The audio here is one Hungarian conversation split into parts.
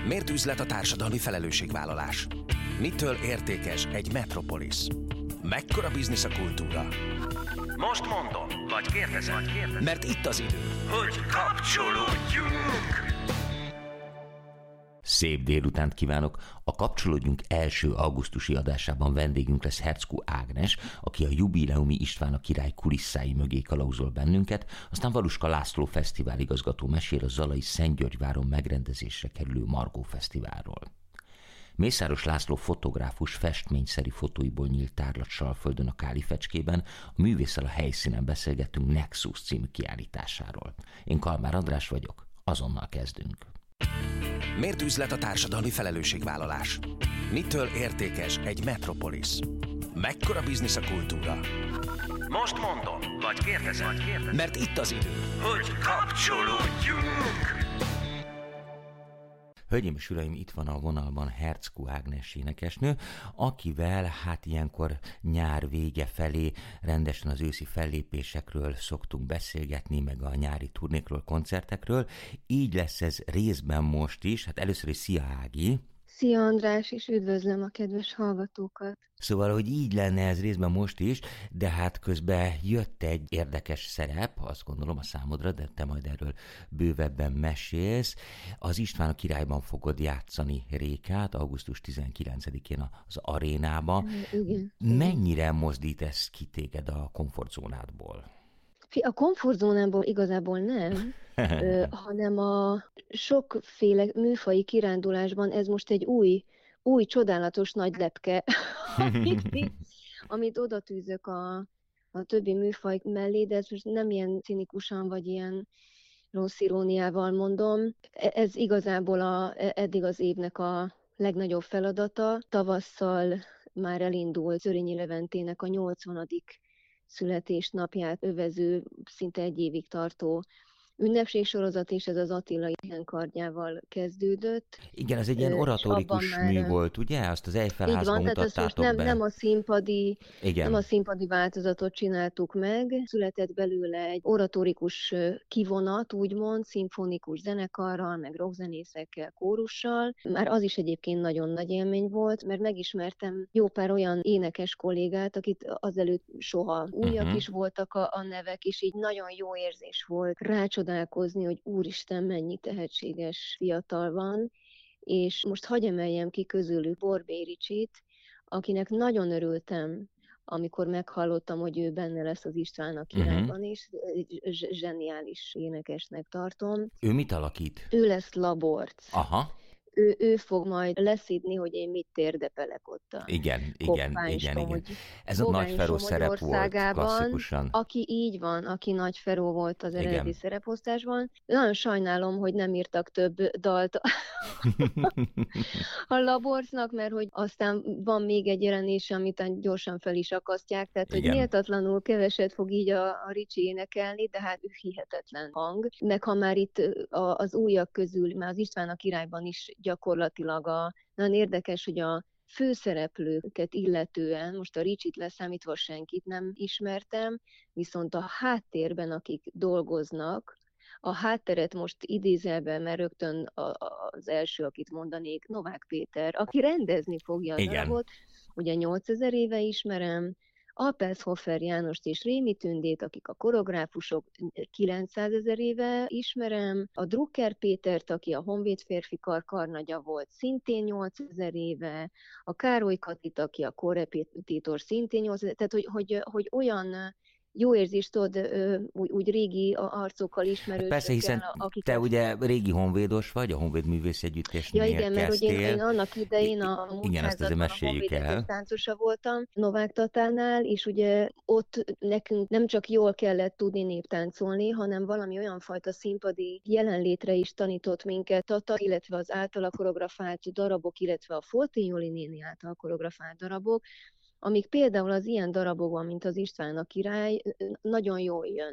Miért üzlet a társadalmi felelősségvállalás? Mitől értékes egy metropolis? Mekkora biznisz a kultúra? Most mondom, vagy kérdezem, mert itt az idő, hogy kapcsolódjunk! Szép délutánt kívánok! A Kapcsolódjunk első augusztusi adásában vendégünk lesz Herczkó Ágnes, aki a jubileumi István a király kulisszái mögé kalauzol bennünket, aztán Valuska László fesztiváligazgató mesél a zalai Szentgyörgyváron megrendezésre kerülő Margó Fesztiválról. Mészáros László fotográfus festményszeri fotóiból nyílt tárlat Salföldön a Káli Fecskében, a művésszel a helyszínen beszélgettünk Nexus című kiállításáról. Én Kalmár András vagyok, azonnal kezdünk. Miért üzlet a társadalmi felelősségvállalás? Mitől értékes egy metropolis? Mekkora biznisz a kultúra? Most mondom, vagy kérdezem, mert itt az idő, hogy kapcsolódjunk! Hölgyeim és uraim, itt van a vonalban Herczkó Ágnes énekesnő, akivel ilyenkor nyár vége felé rendesen az őszi fellépésekről szoktunk beszélgetni, meg a nyári turnékról, koncertekről. Így lesz ez részben most is. Először is szia, Ági! Szia, András, és üdvözlöm a kedves hallgatókat! Szóval, hogy így lenne ez részben most is, de közben jött egy érdekes szerep, azt gondolom a számodra, de te majd erről bővebben mesélsz. Az István a királyban fogod játszani Rékát, augusztus 19-én az arénában. Igen. Mennyire mozdít ez ki téged a komfortzónádból? A komfortzónából igazából nem, hanem a sokféle műfaji kirándulásban ez most egy új csodálatos nagy lepke, amit oda tűzök a többi műfaj mellé, de ez most nem ilyen cinikusan, vagy ilyen rossz iróniával mondom. Ez igazából eddig az évnek a legnagyobb feladata. Tavasszal már elindult Zörényi Leventének a 80. születésnapját övező, szinte egy évig tartó ünnepségsorozat, és ez az Attila Ilyenkardjával kezdődött. Igen, ez egy ilyen oratórikus mű volt, ugye? Azt az Eiffel-házban mutattátok be. Nem a színpadi változatot csináltuk meg. Született belőle egy oratórikus kivonat, úgymond, szimfonikus zenekarral, meg rockzenészekkel, kórussal. Már az is egyébként nagyon nagy élmény volt, mert megismertem jó pár olyan énekes kollégát, akit azelőtt soha újak is voltak a nevek, és így nagyon jó érzés volt rácsodálkozni, hogy úristen, mennyi tehetséges fiatal van, és most hadd emeljem ki közülük Borbély Ricsit, akinek nagyon örültem, amikor meghallottam, hogy ő benne lesz az István a királyban is, zseniális énekesnek tartom. Ő mit alakít? Ő lesz Laborc. Aha. Ő fog majd leszidni, hogy én mit térdepelek ott a Igen. Ez a Nagy Feró szerep volt klasszikusan. Aki így van, aki Nagy Feró volt az eredeti szereposztásban. Nagyon sajnálom, hogy nem írtak több dalt a Laborcnak, mert hogy aztán van még egy jelenése, amit gyorsan fel is akasztják, tehát hogy méltatlanul keveset fog így a Ricsi énekelni, de hát hihetetlen hang. Meg ha már itt az újak közül, már az István a királyban is gyakorlatilag nagyon érdekes, hogy a főszereplőket illetően, most a Ricsit leszámítva senkit nem ismertem, viszont a háttérben, akik dolgoznak, a hátteret most idézelben, mert rögtön az első, akit mondanék, Novák Péter, aki rendezni fogja a darabot, ugye 8000 éve ismerem, Alpelshofer Jánost és Rémi Tündét, akik a koreográfusok, 900 000 éve ismerem, a Drucker Pétert, aki a Honvéd férfi kar karnagya volt, szintén 8000 éve, a Károly Katit, aki a korrepetitor, szintén 8000 éve, tehát hogy olyan jó érzést tudod, úgy régi arcokkal ismerősökkel. Persze, hiszen te ugye régi honvédos vagy, a Honvéd Művész Együttesnél kezdtél. Ja igen, mert hogy én annak idején a Múltházatban a Honvéd táncosa voltam, Novák Tatánál, és ugye ott nekünk nem csak jól kellett tudni néptáncolni, hanem valami olyan fajta színpadi jelenlétre is tanított minket Tata, illetve az általa koreografált darabok, illetve a Foltén Joli néni által koreografált darabok, amik például az ilyen darabokban, mint az István a király, nagyon jól jön.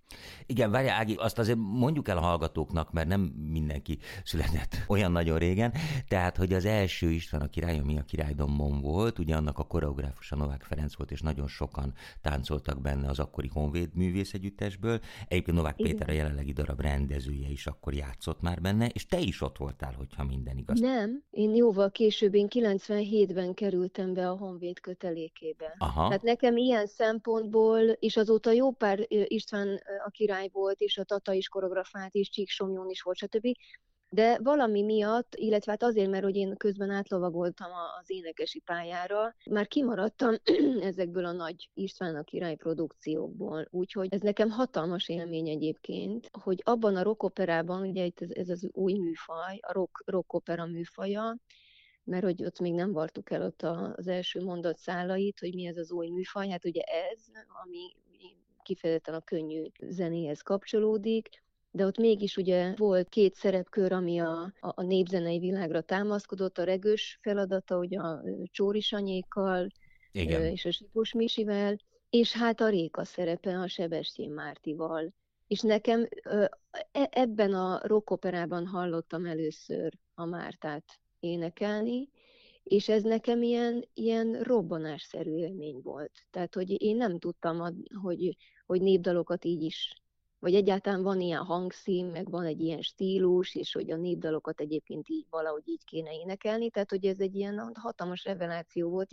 Igen, várjál Ági, azt azért mondjuk el a hallgatóknak, mert nem mindenki született olyan nagyon régen, tehát, hogy az első István a király, ami a Királydombon volt, ugye annak a koreográfusa Novák Ferenc volt, és nagyon sokan táncoltak benne az akkori Honvéd művészegyüttesből. Egyébként Novák Péter a jelenlegi darab rendezője is akkor játszott már benne, és te is ott voltál, hogyha minden igaz. Nem, én jóval később, én 97-ben kerültem be a Honvéd kötelékébe. Aha. Tehát nekem ilyen szempontból, és azóta jó pár István a király volt, és a Tata is koreografált, és Csíksomlyón is volt, stb. De valami miatt, illetve hát azért, mert hogy én közben átlovagoltam az énekesi pályára, már kimaradtam ezekből a nagy István a király produkciókból. Úgyhogy ez nekem hatalmas élmény egyébként, hogy abban a rockoperában, ugye itt ez az új műfaj, a rockopera műfaja, mert hogy ott még nem vartuk el ott az első mondatszálait, hogy mi ez az új műfaj, hát ugye ez, ami kifejezetten a könnyű zenéhez kapcsolódik, de ott mégis ugye volt két szerepkör, ami a népzenei világra támaszkodott, a Regős feladata, ugye a Csóri Sanyékkal, és a Sipos Misivel, és hát a Réka szerepe a Sebestyén Mártival. És nekem ebben a rockoperában hallottam először a Mártát énekelni, és ez nekem ilyen robbanásszerű élmény volt. Tehát, hogy én nem tudtam, hogy népdalokat így is, vagy egyáltalán van ilyen hangszín, meg van egy ilyen stílus, és hogy a népdalokat egyébként így valahogy így kéne énekelni, tehát hogy ez egy ilyen hatalmas reveláció volt,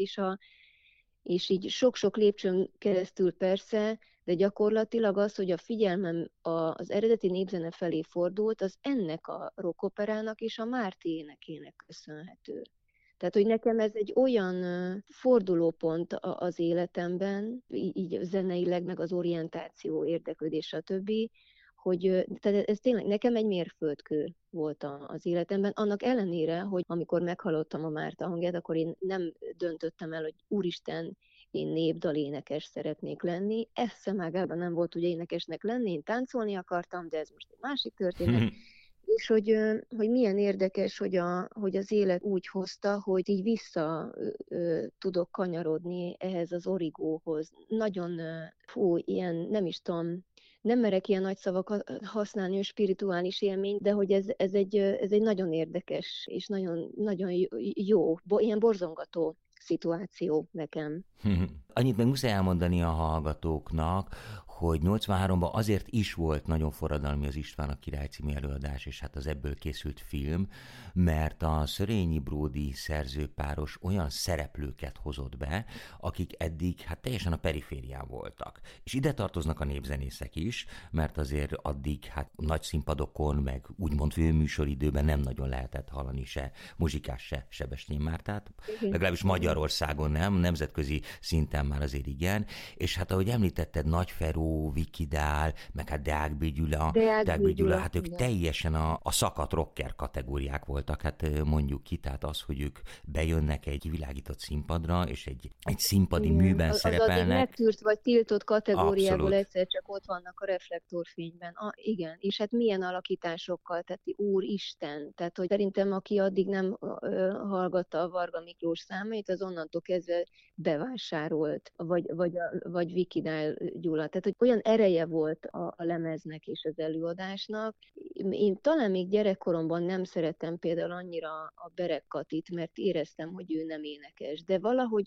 és így sok-sok lépcsőn keresztül persze, de gyakorlatilag az, hogy a figyelmem az eredeti népzene felé fordult, az ennek a rockoperának és a Márti énekének köszönhető. Tehát, hogy nekem ez egy olyan fordulópont az életemben, így zeneileg, meg az orientáció, érdeklődés, stb., hogy tehát ez tényleg nekem egy mérföldkő volt az életemben, annak ellenére, hogy amikor meghallottam a Márta hangját, akkor én nem döntöttem el, hogy úristen, én népdalénekes szeretnék lenni. Eszemágában nem volt ugye énekesnek lenni, én táncolni akartam, de ez most egy másik történet. És hogy milyen érdekes, hogy az élet úgy hozta, hogy így vissza tudok kanyarodni ehhez az origóhoz. Nagyon, ilyen, nem is tudom, nem merek ilyen nagy szavakat használni, hogy spirituális élmény, de hogy ez egy nagyon érdekes és nagyon, nagyon jó, ilyen borzongató szituáció nekem. Annyit meg muszáj elmondani a hallgatóknak, hogy 83-ban azért is volt nagyon forradalmi az István a király című előadás, és hát az ebből készült film, mert a Szörényi Bródi szerzőpáros olyan szereplőket hozott be, akik eddig hát teljesen a periférián voltak. És ide tartoznak a népzenészek is, mert azért addig hát nagy színpadokon, meg úgymond főműsoridőben nem nagyon lehetett hallani se Muzsikás, se Sebestyén Mártát. Legalábbis Magyarországon nem, nemzetközi szinten már azért igen. És hát ahogy említetted, Nagy Feró, Viki Dál, meg hát Deák B. Gyula, hát ők teljesen a szakadt rocker kategóriák voltak, hát mondjuk ki, tehát az, hogy ők bejönnek egy kivilágított színpadra, és egy színpadi műben szerepelnek. Az megtűrt vagy tiltott kategóriából egyszer csak ott vannak a reflektorfényben. Igen, és hát milyen alakításokkal, tehát úristen, tehát hogy szerintem aki addig nem hallgatta a Varga Miklós számait, az onnantól kezdve bevásárolt, vagy Viki Dál Gyula. Tehát, hogy olyan ereje volt a lemeznek és az előadásnak. Én talán még gyerekkoromban nem szerettem például annyira a Berek Katit, mert éreztem, hogy ő nem énekes. De valahogy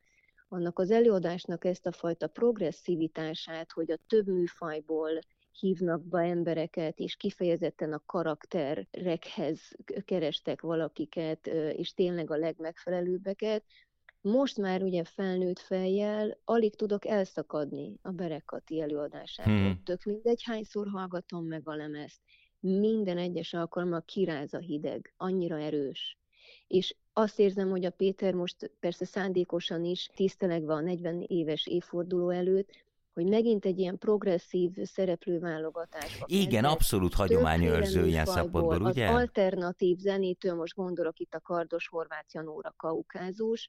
annak az előadásnak ezt a fajta progresszivitását, hogy a több műfajból hívnak be embereket, és kifejezetten a karakterekhez kerestek valakiket, és tényleg a legmegfelelőbbeket. Most már ugye felnőtt fejjel alig tudok elszakadni a Berek Kati előadásától. Tök mindegy, hányszor hallgatom meg a lemezt. Minden egyes alkalommal kiráz a hideg, annyira erős. És azt érzem, hogy a Péter most persze szándékosan is tisztelegve a 40 éves évforduló előtt, hogy megint egy ilyen progresszív szereplőválogatásba. Igen, abszolút hagyományőrző ilyen szempontból, ugye? Az alternatív zenétől, most gondolok itt a Kardos Horváth Janóra, Kaukázus.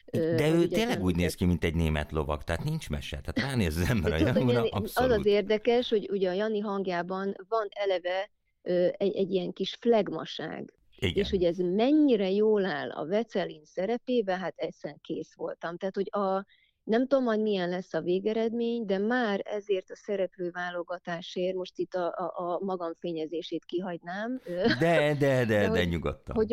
De ő tényleg úgy néz ki, mint egy német lovag, tehát nincs mese, tehát ránéz az ember a Janóra, abszolút. Az az érdekes, hogy ugye a Jani hangjában van eleve egy ilyen kis flegmaság. Igen. És hogy ez mennyire jól áll a Vecelin szerepébe, hát egyszer kész voltam. Tehát, hogy Nem tudom, majd milyen lesz a végeredmény, de már ezért a szereplőválogatásért, most itt a magamfényezését kihagynám. De hogy, nyugodtan. hogy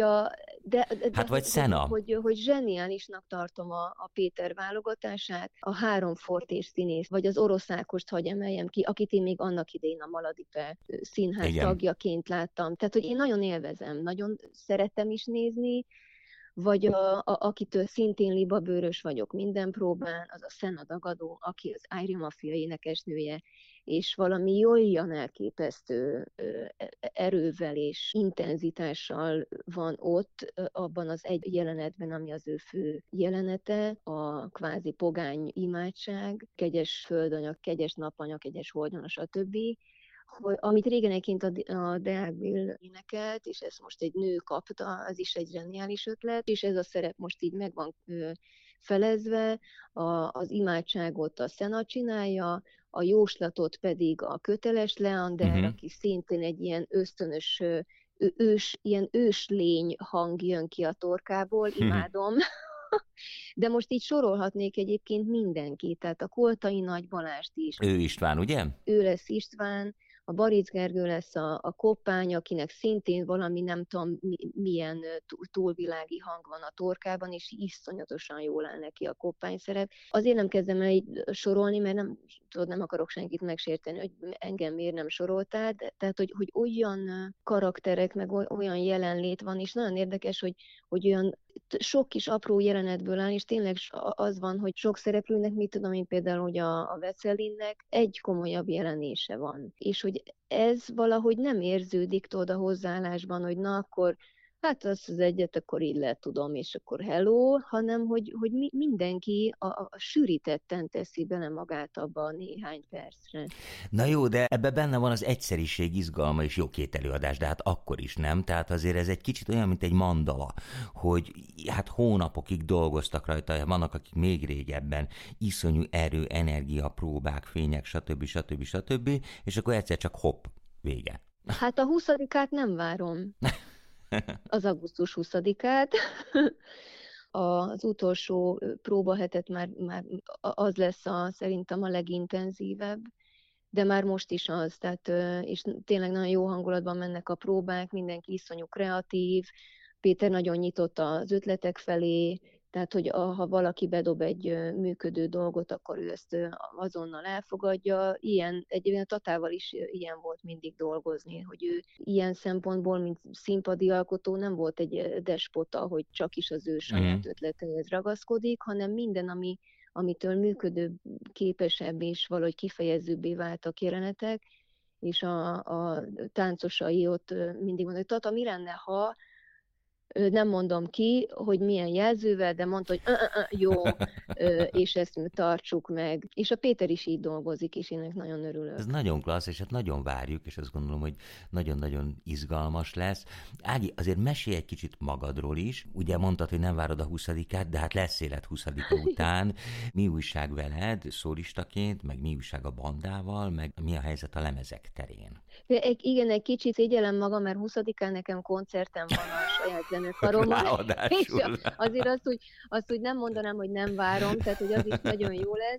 Hát vagy Senna. hogy zseniálisnak tartom a Péter válogatását, a 3 Fortés színész, vagy az orosz Ákost hagy emeljem ki, akit én még annak idején a Maladipe színház Igen. tagjaként láttam. Tehát, hogy én nagyon élvezem, nagyon szeretem is nézni, vagy akitől szintén libabőrös vagyok minden próbán, az a Senna Dagadó, aki az Ájri Mafia énekesnője, és valami olyan elképesztő erővel és intenzitással van ott, abban az egy jelenetben, ami az ő fő jelenete, a kvázi pogány imádság, kegyes földanya, kegyes napanya, kegyes holdanya, stb., amit régen egyébként a Deák Bill énekelt, és ezt most egy nő kapta, az is egy zseniális ötlet, és ez a szerep most így meg van felezve, az imádságot a Senna csinálja, a jóslatot pedig a köteles Leander, aki szintén egy ilyen ösztönös, ilyen őslény hang jön ki a torkából, imádom. De most így sorolhatnék egyébként mindenkit, tehát a Koltai Nagy Balást is. Ő István, ugye? Ő lesz István, a Baric Gergő lesz a koppány, akinek szintén valami nem tudom milyen túlvilági hang van a torkában, és iszonyatosan jól áll neki a koppány szerep. Azért nem kezdem el így sorolni, mert nem akarok senkit megsérteni, hogy engem miért nem soroltál, tehát hogy olyan karakterek, meg olyan jelenlét van, és nagyon érdekes, hogy olyan sok kis apró jelenetből áll, és tényleg az van, hogy sok szereplőnek, mit tudom én például, hogy a Veszelinnek egy komolyabb jelenése van. És hogy ez valahogy nem érződik a hozzáállásban, hogy na akkor, hát azt az egyet akkor így lehet tudom, és akkor hello, hanem hogy mindenki a sűrítetten teszi bele magát abba a néhány percre. Na jó, de ebbe benne van az egyszeriség izgalma és jó két előadás, de hát akkor is nem, tehát azért ez egy kicsit olyan, mint egy mandala, hogy hát hónapokig dolgoztak rajta, vannak, akik még régebben, iszonyú erő, energia, próbák, fények, stb. És akkor egyszer csak hopp, vége. Hát a 20-át nem várom. Az augusztus 20-át. Az utolsó próbahetet már az lesz szerintem a legintenzívebb, de már most is az, tehát, és tényleg nagyon jó hangulatban mennek a próbák, mindenki iszonyú kreatív, Péter nagyon nyitott az ötletek felé, tehát, hogy ha valaki bedob egy működő dolgot, akkor ő ezt azonnal elfogadja. Egyébként a Tatával is ilyen volt mindig dolgozni, hogy ő ilyen szempontból, mint színpadi alkotó nem volt egy despota, hogy csak is az ő saját ötleteihez ragaszkodik, hanem minden, amitől működő, képesebb és valahogy kifejezőbbé váltak jelenetek, és a táncosai ott mindig mondták, Tata, mi lenne, ha nem mondom ki, hogy milyen jelzővel, de mondta, hogy jó, és ezt tartsuk meg. És a Péter is így dolgozik, és én nagyon örülök. Ez nagyon klassz, és hát nagyon várjuk, és azt gondolom, hogy nagyon-nagyon izgalmas lesz. Ági, azért mesélj egy kicsit magadról is. Ugye mondtad, hogy nem várod a 20-át, de hát lesz élet 20-a után. Mi újság veled szólistaként, meg mi újság a bandával, meg mi a helyzet a lemezek terén? Igen, egy kicsit szégyellem magam, mert 20-án nekem koncertem van a saját zenekarommal. És azért azt, hogy nem mondanám, hogy nem várom, tehát hogy az is nagyon jó lesz.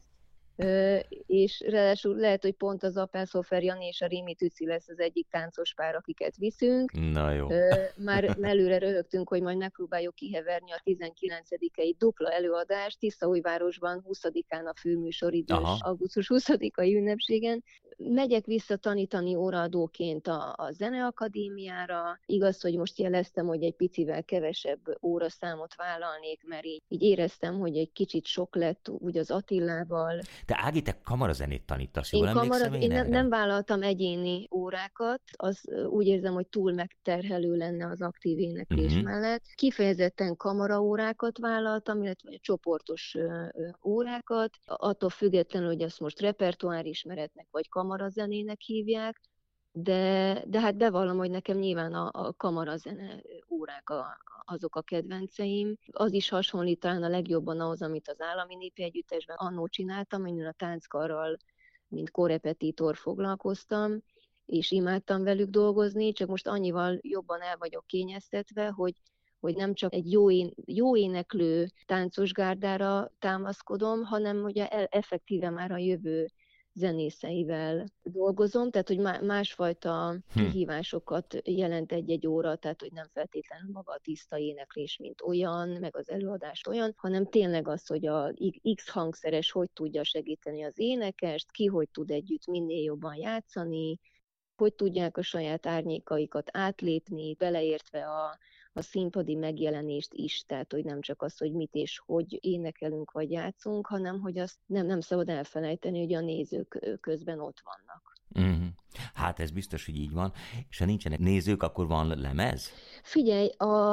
És ráadásul lehet, hogy pont az Appelshofer Jani és a Rémi Tüci lesz az egyik táncos pár, akiket viszünk. Na jó. Már előre röhögtünk, hogy majd megpróbáljuk kiheverni a 19-i dupla előadást Tiszaújvárosban 20-án a főműsoridős augusztus 20-ai ünnepségen. Megyek vissza tanítani óraadóként a Zeneakadémiára. Igaz, hogy most jeleztem, hogy egy picivel kevesebb óraszámot vállalnék, mert így éreztem, hogy egy kicsit sok lett úgy az Attillával. De Ági, te kamarazenét tanítasz, jól emlékszem én nem vállaltam egyéni órákat, az úgy érzem, hogy túl megterhelő lenne az aktív éneklés mellett. Kifejezetten kamaraórákat vállaltam, illetve csoportos órákat, attól függetlenül, hogy azt most repertoárismeretnek vagy kamarazenének hívják, de hát bevallom, hogy nekem nyilván a kamarazene órák azok a kedvenceim. Az is hasonlít talán a legjobban ahhoz, amit az Állami Népi Együttesben annó csináltam, én a tánckarral, mint korrepetitor foglalkoztam, és imádtam velük dolgozni, csak most annyival jobban el vagyok kényeztetve, hogy hogy nem csak egy jó éneklő táncosgárdára támaszkodom, hanem hogy effektíve már a jövő zenészeivel dolgozom, tehát hogy másfajta kihívásokat jelent egy óra, tehát hogy nem feltétlenül maga a tiszta éneklés, mint olyan, meg az előadás olyan, hanem tényleg az, hogy a X hangszeres hogy tudja segíteni az énekest, ki hogy tud együtt minél jobban játszani, hogy tudják a saját árnyékaikat átlépni, beleértve a színpadi megjelenést is, tehát hogy nem csak az, hogy mit és hogy énekelünk vagy játszunk, hanem hogy azt nem szabad elfelejteni, hogy a nézők közben ott vannak. Uh-huh. Hát ez biztos, hogy így van. És ha nincsenek nézők, akkor van lemez? Figyelj,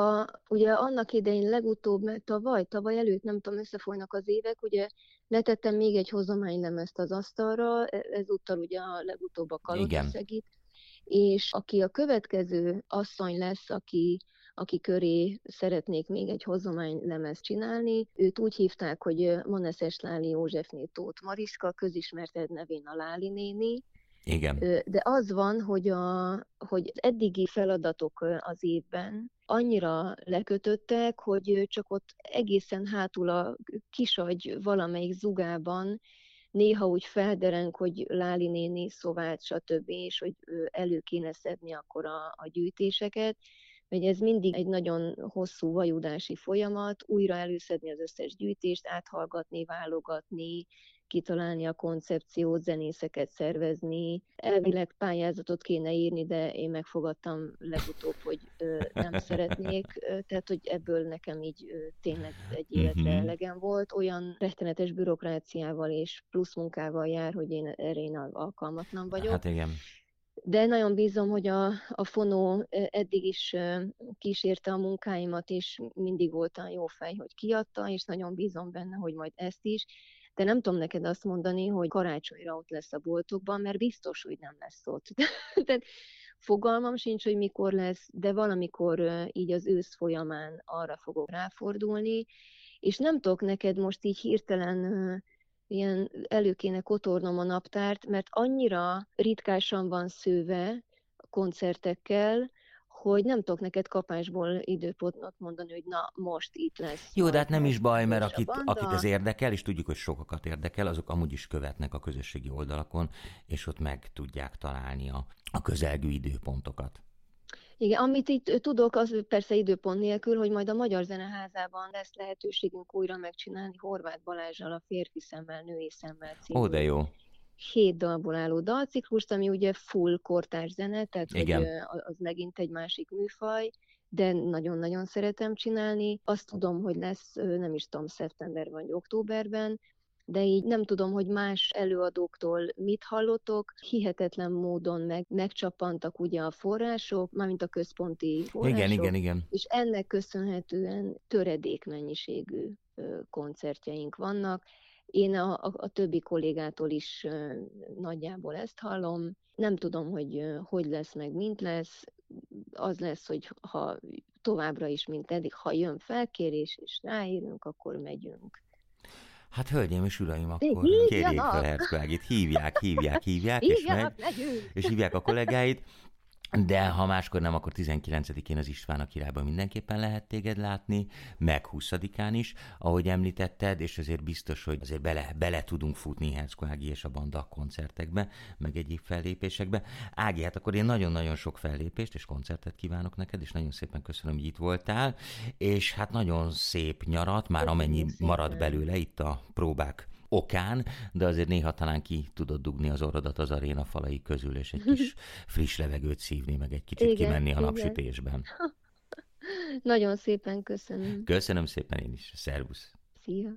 ugye annak idején legutóbb, tavaly előtt, nem tudom, összefolynak az évek, ugye letettem még egy hozománylemezt az asztalra, ezúttal ugye a legutóbb a Kalotaszegit, és aki a következő asszony lesz, aki köré szeretnék még egy hozománylemezt csinálni. Őt úgy hívták, hogy Maneszes Láli Józsefné Tóth Mariska, közismertebb nevén a Láli néni. Igen. De az van, hogy az eddigi feladatok az évben annyira lekötöttek, hogy csak ott egészen hátul a kisagy valamelyik zugában néha úgy feldereng, hogy Láli néni szóvált, stb., és hogy elő kéne szedni akkor a gyűjtéseket, hogy ez mindig egy nagyon hosszú vajudási folyamat, újra előszedni az összes gyűjtést, áthallgatni, válogatni, kitalálni a koncepciót, zenészeket szervezni. Elvileg pályázatot kéne írni, de én megfogadtam legutóbb, hogy nem szeretnék, tehát hogy ebből nekem így tényleg egy életre elegem volt. Olyan rettenetes bürokráciával és plusz munkával jár, hogy én alkalmatlan vagyok. Hát igen. De nagyon bízom, hogy a Fonó eddig is kísérte a munkáimat, és mindig volt olyan jó fej, hogy kiadta, és nagyon bízom benne, hogy majd ezt is. De nem tudom neked azt mondani, hogy karácsonyra ott lesz a boltokban, mert biztos, hogy nem lesz ott. Tehát fogalmam sincs, hogy mikor lesz, de valamikor így az ősz folyamán arra fogok ráfordulni, és nem tudok neked most így hirtelen ilyen elő kéne kotornom a naptárt, mert annyira ritkásan van szőve koncertekkel, hogy nem tudok neked kapásból időpontot mondani, hogy na, most itt lesz. Jó, de hát nem is baj, mert akit ez érdekel, és tudjuk, hogy sokakat érdekel, azok amúgy is követnek a közösségi oldalakon, és ott meg tudják találni a közelgő időpontokat. Igen, amit itt tudok, az persze időpont nélkül, hogy majd a Magyar Zeneházában lesz lehetőségünk újra megcsinálni Horváth Balázsral a Férfi szemmel, női szemmel című. Ó, de jó. 7 dalból álló dalciklust, ami ugye full kortárs zene, tehát hogy az megint egy másik műfaj, de nagyon-nagyon szeretem csinálni. Azt tudom, hogy lesz, nem is tudom, szeptemberben vagy októberben, de így nem tudom, hogy más előadóktól mit hallotok. Hihetetlen módon megcsappantak ugye a források, mármint a központi források. Igen. És ennek köszönhetően töredékmennyiségű koncertjeink vannak. Én a többi kollégától is nagyjából ezt hallom. Nem tudom, hogy lesz meg, mint lesz. Az lesz, hogy ha továbbra is, mint eddig, ha jön felkérés és ráírunk, akkor megyünk. Hát hölgyeim és uraim, akkor kérjék fel Herczko Ágit, hívják, és hívják a kollégáit. De ha máskor nem, akkor 19-én az István a Királyban mindenképpen lehet téged látni, meg 20-án is, ahogy említetted, és azért biztos, hogy azért bele tudunk futni Herczko Ági és a banda koncertekbe, meg egyéb fellépésekbe. Ági, hát akkor én nagyon-nagyon sok fellépést és koncertet kívánok neked, és nagyon szépen köszönöm, hogy itt voltál, és hát nagyon szép nyarat, már amennyi marad belőle itt a próbák okán, de azért néha talán ki tudod dugni az orrodat az aréna falai közül, és egy kis friss levegőt szívni, meg egy kicsit kimenni a napsütésben. Nagyon szépen köszönöm. Köszönöm szépen én is. Szervusz. Szia.